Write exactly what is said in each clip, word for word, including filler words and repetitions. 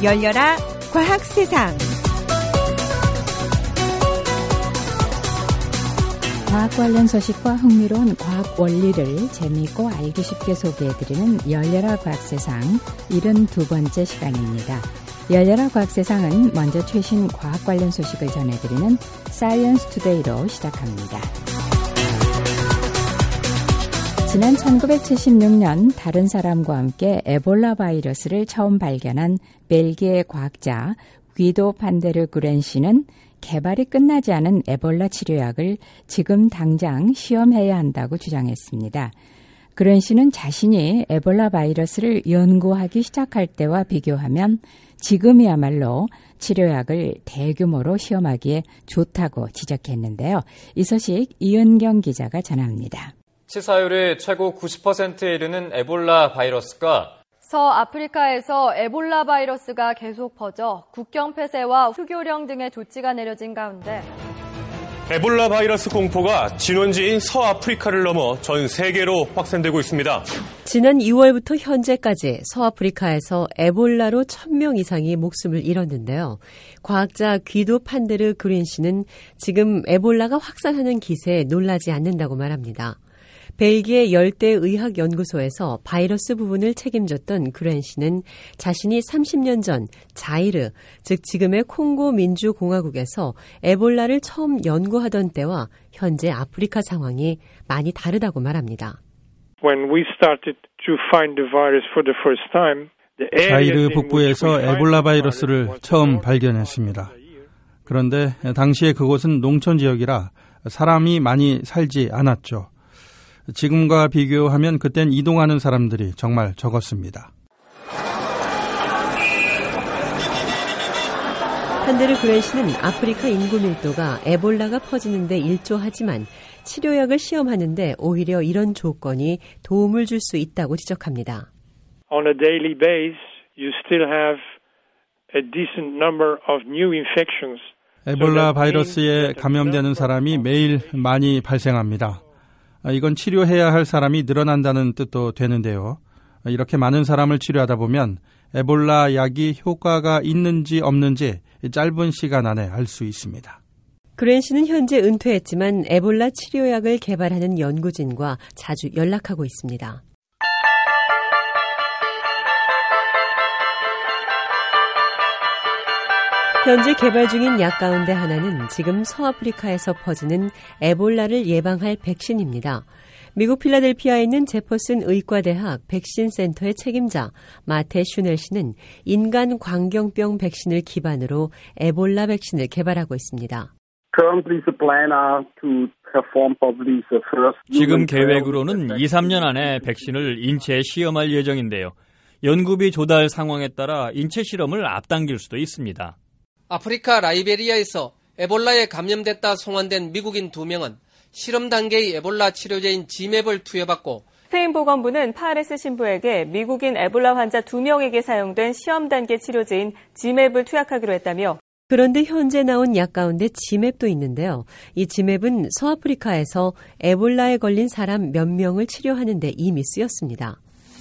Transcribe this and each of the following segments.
열려라 과학세상. 과학 관련 소식과 흥미로운 과학 원리를 재미있고 알기 쉽게 소개해드리는 열려라 과학세상 칠십이 번째 시간입니다. 열려라 과학세상은 먼저 최신 과학 관련 소식을 전해드리는 사이언스 투데이로 시작합니다. 지난 천구백칠십육 년 다른 사람과 함께 에볼라 바이러스를 처음 발견한 벨기에 과학자 귀도 판데르 구렌 씨는 개발이 끝나지 않은 에볼라 치료약을 지금 당장 시험해야 한다고 주장했습니다. 구렌 씨는 자신이 에볼라 바이러스를 연구하기 시작할 때와 비교하면 지금이야말로 치료약을 대규모로 시험하기에 좋다고 지적했는데요. 이 소식 이은경 기자가 전합니다. 치사율이 최고 구십 퍼센트에 이르는 에볼라 바이러스가 서아프리카에서 에볼라 바이러스가 계속 퍼져 국경 폐쇄와 휴교령 등의 조치가 내려진 가운데 에볼라 바이러스 공포가 진원지인 서아프리카를 넘어 전 세계로 확산되고 있습니다. 지난 이월부터 현재까지 서아프리카에서 에볼라로 천 명 이상이 목숨을 잃었는데요. 과학자 귀도 판데르 구렌 씨는 지금 에볼라가 확산하는 기세에 놀라지 않는다고 말합니다. 벨기에 열대의학연구소에서 바이러스 부분을 책임졌던 구렌 씨는 자신이 삼십 년 전 자이르, 즉 지금의 콩고 민주공화국에서 에볼라를 처음 연구하던 때와 현재 아프리카 상황이 많이 다르다고 말합니다. When we started to find the virus for the first time, 자이르 북부에서 에볼라 바이러스를 처음 발견했습니다. 그런데 당시에 그곳은 농촌 지역이라 사람이 많이 살지 않았죠. 지금과 비교하면 그땐 이동하는 사람들이 정말 적었습니다. 판데르 구렌 씨는 아프리카 인구 밀도가 에볼라가 퍼지는 데 일조하지만 치료약을 시험하는데 오히려 이런 조건이 도움을 줄 수 있다고 지적합니다. On a daily basis, you still have a decent number of new infections. 에볼라 바이러스에 감염되는 사람이 매일 많이 발생합니다. 이건 치료해야 할 사람이 늘어난다는 뜻도 되는데요. 이렇게 많은 사람을 치료하다 보면 에볼라 약이 효과가 있는지 없는지 짧은 시간 안에 알 수 있습니다. 구렌 씨는 현재 은퇴했지만 에볼라 치료약을 개발하는 연구진과 자주 연락하고 있습니다. 현재 개발 중인 약 가운데 하나는 지금 서아프리카에서 퍼지는 에볼라를 예방할 백신입니다. 미국 필라델피아에 있는 제퍼슨 의과대학 백신 센터의 책임자 마테 슈넬 씨는 인간 광경병 백신을 기반으로 에볼라 백신을 개발하고 있습니다. 지금 계획으로는 이, 삼 년 안에 백신을 인체에 시험할 예정인데요. 연구비 조달 상황에 따라 인체 실험을 앞당길 수도 있습니다. 아프리카 라이베리아에서 에볼라에 감염됐다 송환된 미국인 두 명은 실험 단계의 에볼라 치료제인 지맵을 투여받고 스페인 보건부는 파레스 신부에게 미국인 에볼라 환자 두 명에게 사용된 시험 단계 치료제인 지맵을 투약하기로 했다며 그런데 현재 나온 약 가운데 지맵도 있는데요. 이 지맵은 서아프리카에서 에볼라에 걸린 사람 몇 명을 치료하는 데 이미 쓰였습니다.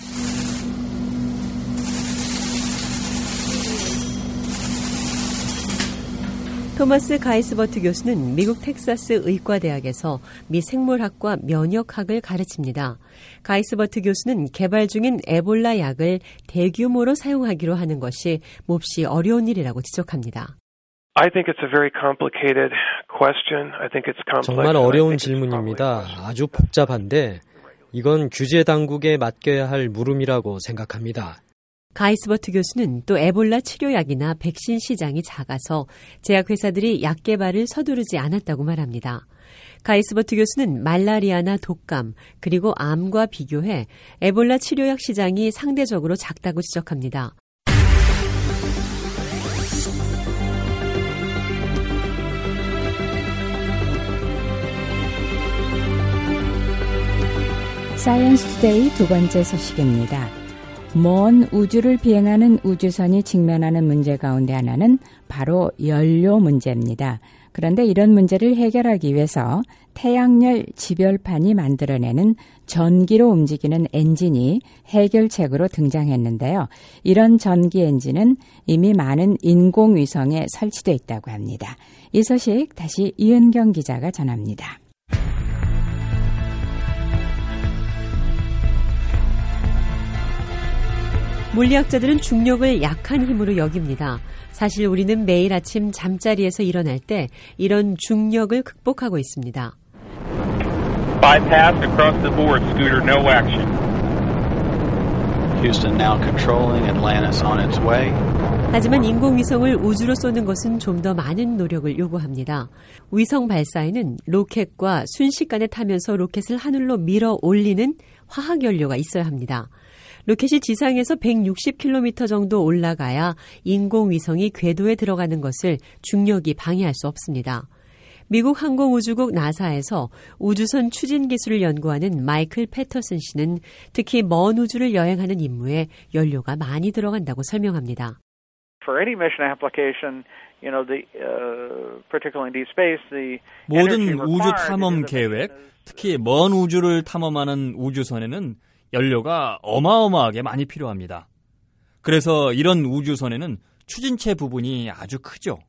토마스 가이스버트 교수는 미국 텍사스 의과대학에서 미 생물학과 면역학을 가르칩니다. 가이스버트 교수는 개발 중인 에볼라 약을 대규모로 사용하기로 하는 것이 몹시 어려운 일이라고 지적합니다. I think it's a very complicated question. I think it's complex. 정말 어려운 질문입니다. 아주 복잡한데 이건 규제 당국에 맡겨야 할 물음이라고 생각합니다. 가이스버트 교수는 또 에볼라 치료약이나 백신 시장이 작아서 제약회사들이 약 개발을 서두르지 않았다고 말합니다. 가이스버트 교수는 말라리아나 독감 그리고 암과 비교해 에볼라 치료약 시장이 상대적으로 작다고 지적합니다. 사이언스 투데이 두 번째 소식입니다. 먼 우주를 비행하는 우주선이 직면하는 문제 가운데 하나는 바로 연료 문제입니다. 그런데 이런 문제를 해결하기 위해서 태양열 지별판이 만들어내는 전기로 움직이는 엔진이 해결책으로 등장했는데요. 이런 전기 엔진은 이미 많은 인공위성에 설치되어 있다고 합니다. 이 소식 다시 이은경 기자가 전합니다. 물리학자들은 중력을 약한 힘으로 여깁니다. 사실 우리는 매일 아침 잠자리에서 일어날 때 이런 중력을 극복하고 있습니다. Bypass across the board, Scooter, no action. Houston now controlling Atlantis on its way. 하지만 인공위성을 우주로 쏘는 것은 좀 더 많은 노력을 요구합니다. 위성 발사에는 로켓과 순식간에 타면서 로켓을 하늘로 밀어 올리는 화학 연료가 있어야 합니다. 로켓이 지상에서 백육십 킬로미터 정도 올라가야 인공위성이 궤도에 들어가는 것을 중력이 방해할 수 없습니다. 미국 항공우주국 나사에서 우주선 추진 기술을 연구하는 마이클 패터슨 씨는 특히 먼 우주를 여행하는 임무에 연료가 많이 들어간다고 설명합니다. For any mission application, you know, the uh, particularly in deep space, the 모든 우주 탐험 계획, 특히 먼 우주를 탐험하는 우주선에는 연료가 어마어마하게 많이 필요합니다. 그래서 이런 우주선에는 추진체 부분이 아주 크죠.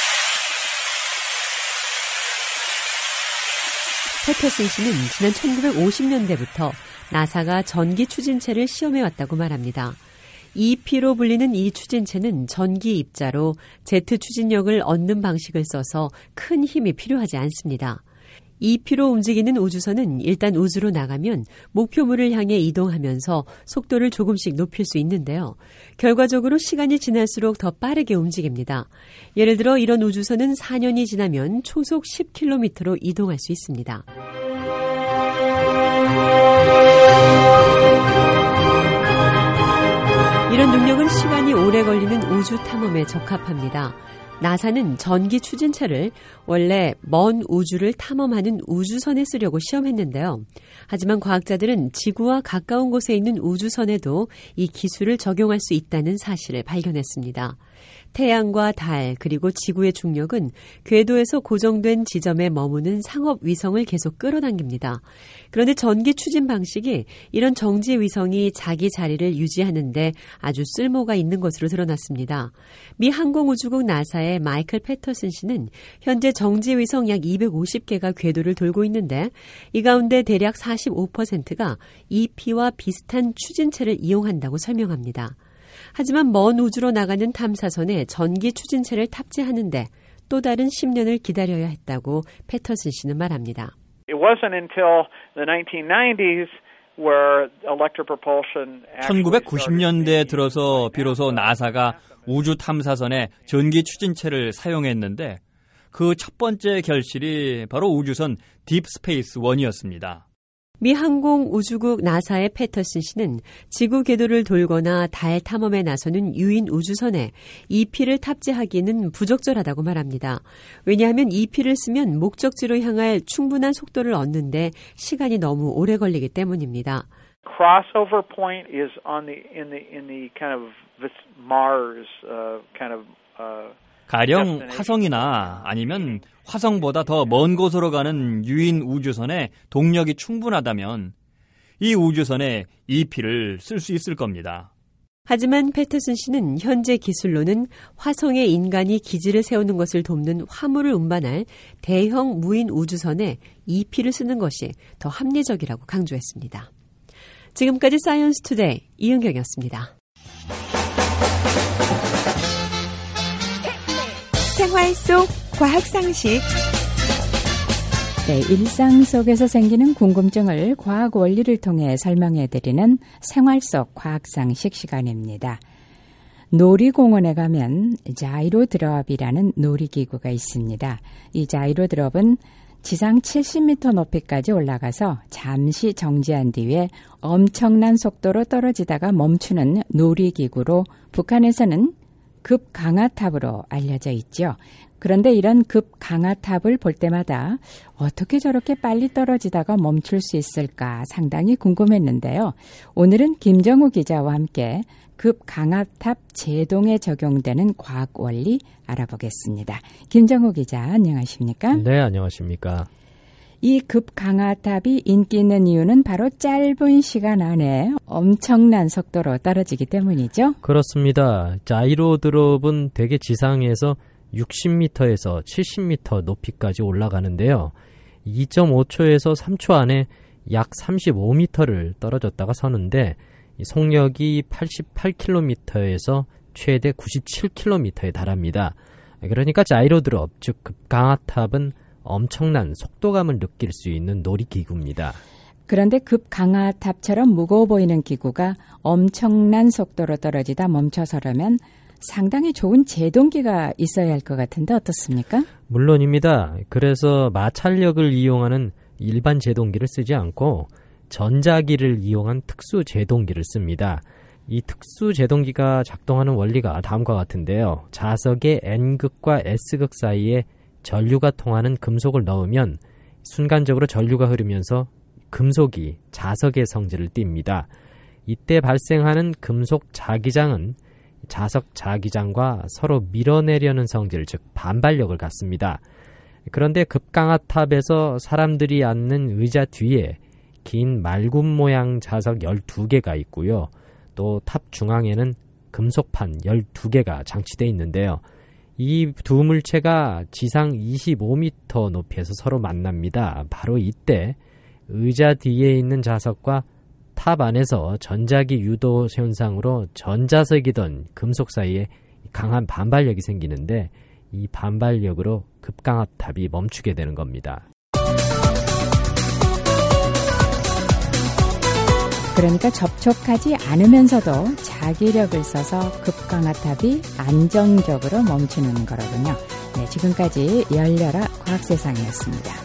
패터슨 씨는 지난 천구백오십 년대부터 나사가 전기 추진체를 시험해왔다고 말합니다. 이피로 불리는 이 추진체는 전기 입자로 제트 추진력을 얻는 방식을 써서 큰 힘이 필요하지 않습니다. 이피로 움직이는 우주선은 일단 우주로 나가면 목표물을 향해 이동하면서 속도를 조금씩 높일 수 있는데요. 결과적으로 시간이 지날수록 더 빠르게 움직입니다. 예를 들어 이런 우주선은 사 년이 지나면 초속 십 킬로미터로 이동할 수 있습니다. 이런 능력은 시간이 오래 걸리는 우주 탐험에 적합합니다. 나사는 전기 추진체를 원래 먼 우주를 탐험하는 우주선에 쓰려고 시험했는데요. 하지만 과학자들은 지구와 가까운 곳에 있는 우주선에도 이 기술을 적용할 수 있다는 사실을 발견했습니다. 태양과 달 그리고 지구의 중력은 궤도에서 고정된 지점에 머무는 상업 위성을 계속 끌어당깁니다. 그런데 전기 추진 방식이 이런 정지 위성이 자기 자리를 유지하는 데 아주 쓸모가 있는 것으로 드러났습니다. 미 항공우주국 나사의 마이클 패터슨 씨는 현재 정지 위성 약 이백오십 개가 궤도를 돌고 있는데 이 가운데 대략 사십오 퍼센트가 이피와 비슷한 추진체를 이용한다고 설명합니다. 하지만 먼 우주로 나가는 탐사선에 전기 추진체를 탑재하는데 또 다른 십 년을 기다려야 했다고 패터슨 씨는 말합니다. It wasn't until the nineteen nineties where electric propulsion 천구백구십 년대에 들어서 비로소 나사가 우주 탐사선에 전기 추진체를 사용했는데 그 첫 번째 결실이 바로 우주선 딥스페이스 원이었습니다. 미 항공우주국 나사의 패터슨 씨는 지구 궤도를 돌거나 달 탐험에 나서는 유인 우주선에 이피를 탑재하기는 부적절하다고 말합니다. 왜냐하면 이피를 쓰면 목적지로 향할 충분한 속도를 얻는데 시간이 너무 오래 걸리기 때문입니다. Crossover point is on the in the in the kind of Mars uh, kind of uh, 가령 화성이나 아니면 화성보다 더 먼 곳으로 가는 유인 우주선에 동력이 충분하다면 이 우주선에 이피를 쓸 수 있을 겁니다. 하지만 패터슨 씨는 현재 기술로는 화성에 인간이 기지를 세우는 것을 돕는 화물을 운반할 대형 무인 우주선에 이피를 쓰는 것이 더 합리적이라고 강조했습니다. 지금까지 사이언스 투데이 이은경이었습니다. 생활 속 과학 상식. 네, 일상 속에서 생기는 궁금증을 과학 원리를 통해 설명해드리는 생활 속 과학 상식 시간입니다. 놀이공원에 가면 자이로 드롭이라는 놀이기구가 있습니다. 이 자이로 드롭은 지상 칠십 미터 높이까지 올라가서 잠시 정지한 뒤에 엄청난 속도로 떨어지다가 멈추는 놀이기구로 북한에서는 급강하탑으로 알려져 있죠. 그런데 이런 급강하탑을 볼 때마다 어떻게 저렇게 빨리 떨어지다가 멈출 수 있을까 상당히 궁금했는데요. 오늘은 김정우 기자와 함께 급강압탑 제동에 적용되는 과학 원리 알아보겠습니다. 김정호 기자, 안녕하십니까? 네, 안녕하십니까? 이 급강하탑이 인기 있는 이유는 바로 짧은 시간 안에 엄청난 속도로 떨어지기 때문이죠. 그렇습니다. 자이로 드롭은 대개 지상에서 육십 미터에서 칠십 미터 높이까지 올라가는데요. 이 점 오 초에서 삼 초 안에 약 삼십오 미터를 떨어졌다가 서는데 속력이 팔십팔 킬로미터에서 최대 구십칠 킬로미터에 달합니다. 그러니까 자이로 드롭, 즉 급강하탑은 엄청난 속도감을 느낄 수 있는 놀이기구입니다. 그런데 급강하탑처럼 무거워 보이는 기구가 엄청난 속도로 떨어지다 멈춰서려면 상당히 좋은 제동기가 있어야 할 것 같은데 어떻습니까? 물론입니다. 그래서 마찰력을 이용하는 일반 제동기를 쓰지 않고 전자기를 이용한 특수 제동기를 씁니다. 이 특수 제동기가 작동하는 원리가 다음과 같은데요. 자석의 N극과 S극 사이에 전류가 통하는 금속을 넣으면 순간적으로 전류가 흐르면서 금속이 자석의 성질을 띱니다. 이때 발생하는 금속 자기장은 자석 자기장과 서로 밀어내려는 성질, 즉 반발력을 갖습니다. 그런데 급강하탑에서 사람들이 앉는 의자 뒤에 긴 말굽 모양 자석 열두 개가 있고요. 또 탑 중앙에는 금속판 열두 개가 장치되어 있는데요. 이 두 물체가 지상 이십오 미터 높이에서 서로 만납니다. 바로 이때 의자 뒤에 있는 자석과 탑 안에서 전자기 유도 현상으로 전자석이던 금속 사이에 강한 반발력이 생기는데 이 반발력으로 급강하탑이 멈추게 되는 겁니다. 그러니까 접촉하지 않으면서도 자기력을 써서 급강하탑이 안정적으로 멈추는 거로군요. 네, 지금까지 열려라 과학세상이었습니다.